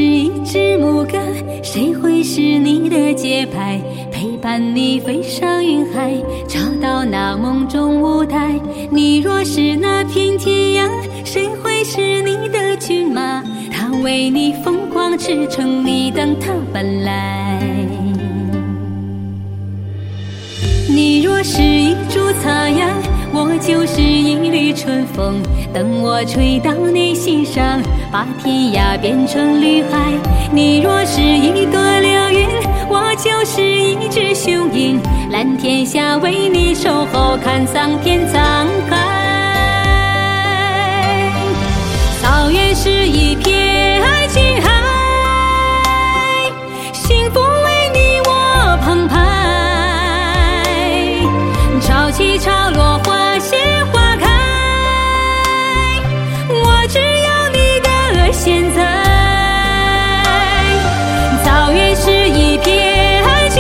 一只牧歌，谁会是你的节拍，陪伴你飞上云海，找到那梦中舞台。你若是那片天涯，谁会是你的骏马，他为你疯狂驰骋，你等他奔来。你若是一株草芽，我就是一缕春风，等我吹到你心上，把天涯变成绿海。你若是一朵流云，我就是一只雄鹰，蓝天下为你守候，看桑田沧海。草原是一片青海，幸福为你我澎湃。潮起潮落，花谢花开，我只要你的现在。草原是一片青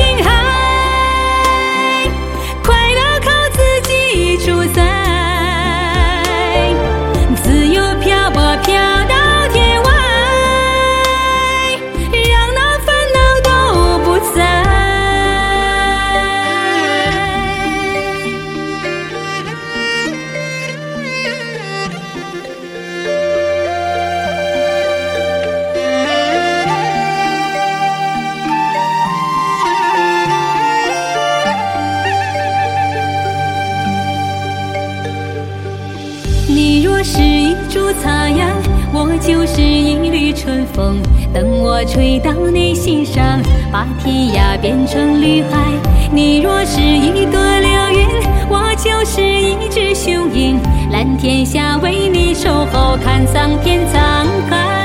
海，快乐靠自己主宰，自由漂泊飘到天外，让那烦恼都不在。你若是一株草芽，我就是一缕春风，等我吹到你心上，把天涯变成绿海。你若是一朵流云，我就是一只雄鹰，蓝天下为你守候，看桑田沧海。